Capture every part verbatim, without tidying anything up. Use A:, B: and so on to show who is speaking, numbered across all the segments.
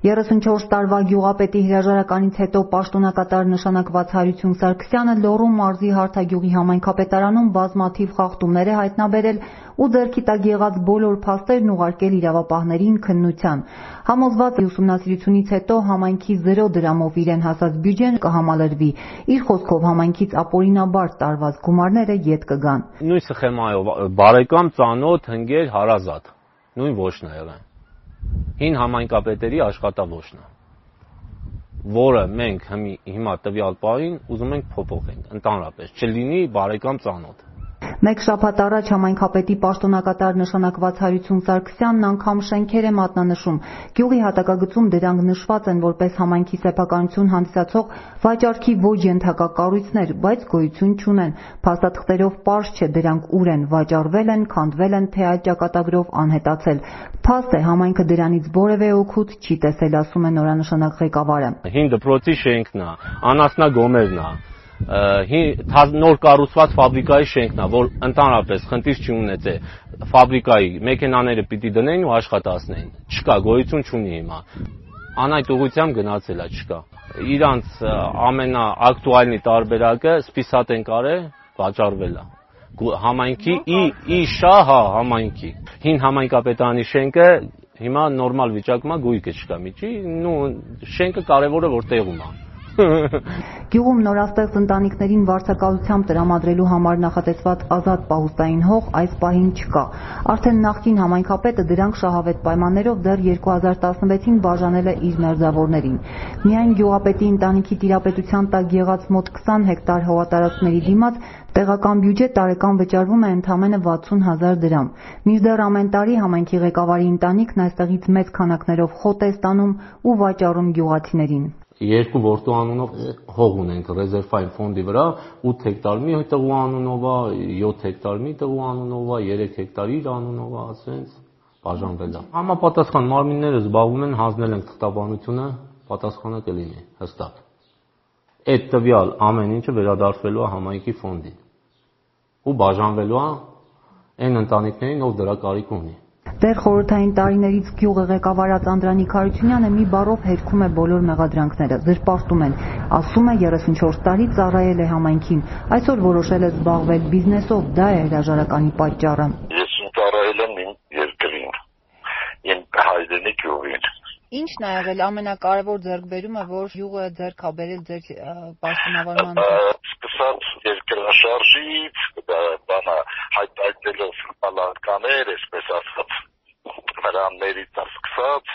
A: երեսունչորս տարվա գյուղապետի հրաժարականից հետո պաշտոնակատար նշանակված Հարություն Սարգսյանը Լոռու մարզի Հարթագյուղի համայնքապետարանում բազմաթիվ խախտումներ է հայտնաբերել ու ձեռքի տակ եղած բոլոր փաստերն ուղարկել իրավապահներին քննության։ Համոզված է ուսումնասիրությունից հետո համայնքի զրո դրամով իրեն հասած բյուջեն կհամալրվի։ Իր խոսքով համայնքից ապօրինաբար տարված գումարները ետ կգան։
B: Նույն սխեմայով բարեկամ, ծանոթ, հնգեր, հարազատ, նույն ոչն է եղել։ Հին համայնքապետերի աշխատավոշն է, որը մենք հիմա տվյալ պահին ուզում ենք փոփոխենք, ընդհանրապես չլինի բարեկամ, ծանոթ։
A: Մեկ շաբաթ առաջ համայնքապետի պաշտոնակատար նշանակված Հարություն Սարգսյանն անգամ շենքեր է մատնանշում։ Գյուղի հատակագծում դրանք նշված են որպես համայնքի սեփականություն հանդիսացող վաճառքի ոչ ենթակա կառույցներ, բայց գոյություն չունեն։ Փաստաթղթերով պարզ չէ դրանք ուր են, վաճառվել են, քանդվել են, թե այլ ճակատագրով անհետացել։ Փաստ է համայնքը դրանից որևէ օգուտ չի տեսել, ասում է նորանշանակ ղեկավարը։
B: Հին դպրոցի շենքն է, անասնագոմերն է, նոր կառուցված ֆաբրիկայի շենքն է, որ ընդհանրապես խնդիր չի ունեցել, ֆաբրիկայի մեքենաները պիտի դնեն ու աշխատացնեն, չկա, գոյություն չունի հիմա, անայդ ուղղությամբ գնացել է, չկա։ Իրանց ամենաակտուալնի տարբերակը սպիսատ են կարել, վաճառվել է, համայնքի ի շահ համայնքի, հին համայնքապետարանի շենքը հիմա նորմալ վիճակում է, գույքը չկա, միջի, շենքը կարևորը որ տեղում է։
A: Գյուղում նորաստեղծ ընտանիքներին վարձակալությամբ տրամադրելու համար նախատեսված ազատ պահուստային հող այս պահին չկա։ Արդեն նախկին համայնքապետը դրանք շահավետ պայմաններով դեռ երկու հազար տասնվեցին բաժանել է իր մերձավորներին։ Միայն գյուղապետի ընտանիքի տիրապետության տակ եղած մոտ քսան հեկտար հողատարածքների դիմաց տեղական բյուջե տարեկան վճարվում է ընդամենը վաթսուն հազար դրամ։ Մինչդեռ ամեն տարի համայնքի ղեկավարի ընտանիքն այստեղից մեծ քանակներով խոտ է ստանում ու վաճառում գյուղացիներին։
B: Երկու որդու անունով հող ունենք ռեզերվային ֆոնդի վրա, ութ հեկտար մի տղու անունով է, յոթ հեկտար մի տղու անունով է, երեք հեկտար իր անունով է, ասենց բաժանվել է։ Համապատասխան մարմինները զբաղվում են, հանձնել են թղթաբանությունը, պատասխանը կլինի հստակ։ Այդ տվյալ ամեն ինչը վերադարձվելու է համայնքի ֆոնդին ու բաժանվելու է այն ընտանիքներին, ով դրա կարիք ունի։
A: Դեռ խորհրդային տարիներից գյուղը ղեկավարած Անդրանիկ Հարությունյանը մի բառով հերքում է բոլոր մեղադրանքները, զրպարտում են, ասում է երեսունչորս տարի ծառայել է համայնքին, այսօր որոշել է զբաղվել բիզնեսով, դա է հրաժարականի պատճառը։
C: Ես ծառայել եմ իմ երկրին, իմ հայրենի գյուղին։
A: Ինչն է եղել ամենակարևոր ձեռքբերումը, որ գյուղը ձեռք ա բերել ձեր պաշտոնավարման։
C: Սկսած երկրաշարժից, բանա հայտարարելով պալատկաներ, այսպես ասած, նրաններից սկսած,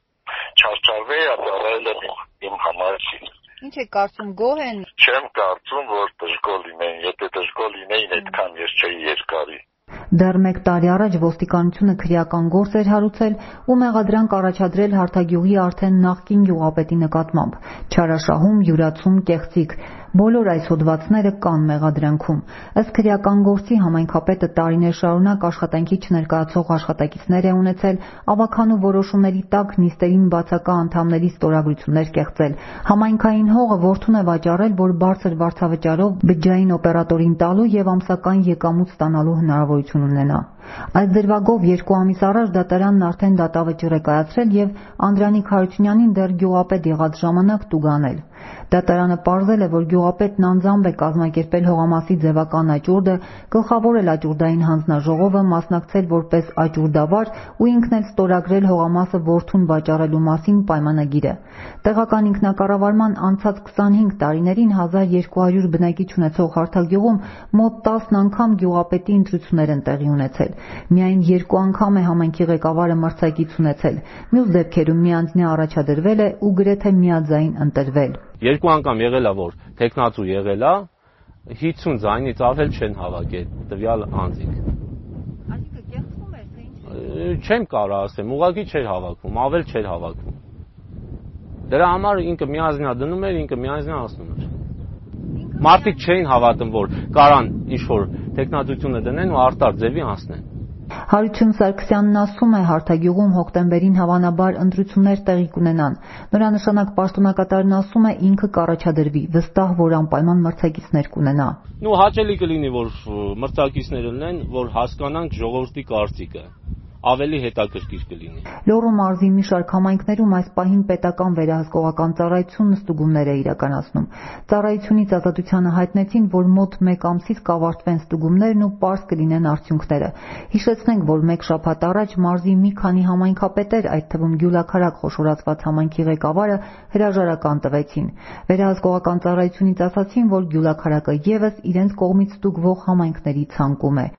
C: չարչարվե ապարել եմ իմ համայնքին։
A: Ինչ է կարծում, գոհ են։
C: Չեմ կարծում, որ դժգոհ լինեին, եթե դժգոհ լինեին, այդքան ես չէի երկարի։
A: Դեռ մեկ տարի առաջ ոստիկանությունը քրեական գործ էր հարուցել ու մեղադրանք առաջադրել Հարթագյուղի արդեն նախկին գյուղապետի նկատմամբ։ Չարաշահում, յուրացում, կեղծիք։ Բոլոր այս հոդվածները կան մեղադրանքում։ Ըստ քրեական գործի համայնքապետը տարիներ շարունակ աշխատանքի չներկայացող աշխատակիցներ է ունեցել, ավագանու որոշումների տակ նիստերին բացակա անդամների ստորագրություններ կեղծել։ Համայնքային հողը որդուն է վաճառել, որ բարձր վարձավճարով բջջային օպերատորին տալու եւ ամսական եկամուտ ստանալու հնարավորություն ունենա։ Այս դրվագով երկու ամիս առաջ դատարանն արդեն դատավճիռ է կայացրել եւ Անդրանիկ Հարությունյանին դեռ գյուղապետ եղած ժամանակ տուգանել։ Դատարանը պարզել է, որ գյուղապետն անձամբ է կազմակերպել հողամասի ձևական աճուրդը, գլխավորել աճուրդային հանձնաժողովը, մասնակցել որպես աճուրդավար ու ինքն էլ ստորագրել հողամասը որդուն վաճառելու մասին պայմանագիրը։ Տեղական ինքնակառավարման անցած քսանհինգ տարիներին հազար երկու հարյուր բնակիչ ունեցող Հարթագյուղում մոտ տասն անգամ գյուղապետի ընտրություններ են տեղի ունեցել։ Միայն երկու անգամ է համայնքի ղեկավարը մրցակից ունեցել։ Մյուս դեպքերում միանձնյա առաջադրվել է ու գրեթե միաձայն ընտրվել։
B: Երկու անգամ եղել է, որ տեխնացու եղել է, հիսուն ձայնից ավել չեն հավաքել տվյալ անձինք։
A: Այսինքն կեղծվում էր, թե ինչ։
B: Չեմ կարող ասեմ, ուղղակի չէր հավաքում, ավել չէր հավաքում։ Դրա համար ինքը միանձնյա դնում էր, ինքը միանձնյա ասում էր։ Մարդիկ չէին հավատում, որ կարան ինչ-որ տեխնացությունը դնեն ու արտար ձևի անցնեն։
A: Հարություն Սարգսյանն ասում է, Հարթագյուղում հոկտեմբերին հավանաբար ընտրություններ տեղի կունենան։ Նորանշանակ պաշտոնակատարն ասում է, ինքը կառաջադրվի, վստահ, որ անպայման մրցակիցներ կունենա։
B: Նու հաճելի կլինի, որ մրցակիցներ լինեն, որ հասկանանք ժողովրդի կարծիքը։ ավելի հետաքրքիր կլինի։
A: Լոռու մարզի մի շարք համայնքներում այս պահին պետական վերահսկողական ծառայությունն ստուգումներ է իրականացնում։ Ծառայությունից Ազատությանը հայտնեցին, որ մոտ մեկ ամսից կավարտվեն ստուգումներն ու պարզ կլինեն արդյունքները։ Հիշեցնենք, որ մեկ շաբաթ առաջ մարզի մի քանի համայնքապետեր, այդ թվում Գյուլաքարակ խոշորացված համայնքի ղեկավարը, հրաժարական տվեցին։ Վերահսկողական ծառայությունից ասացին, որ Գյուլաքարակը ևս իրենց կողմից ստուգվող համայնքների ցանկում է։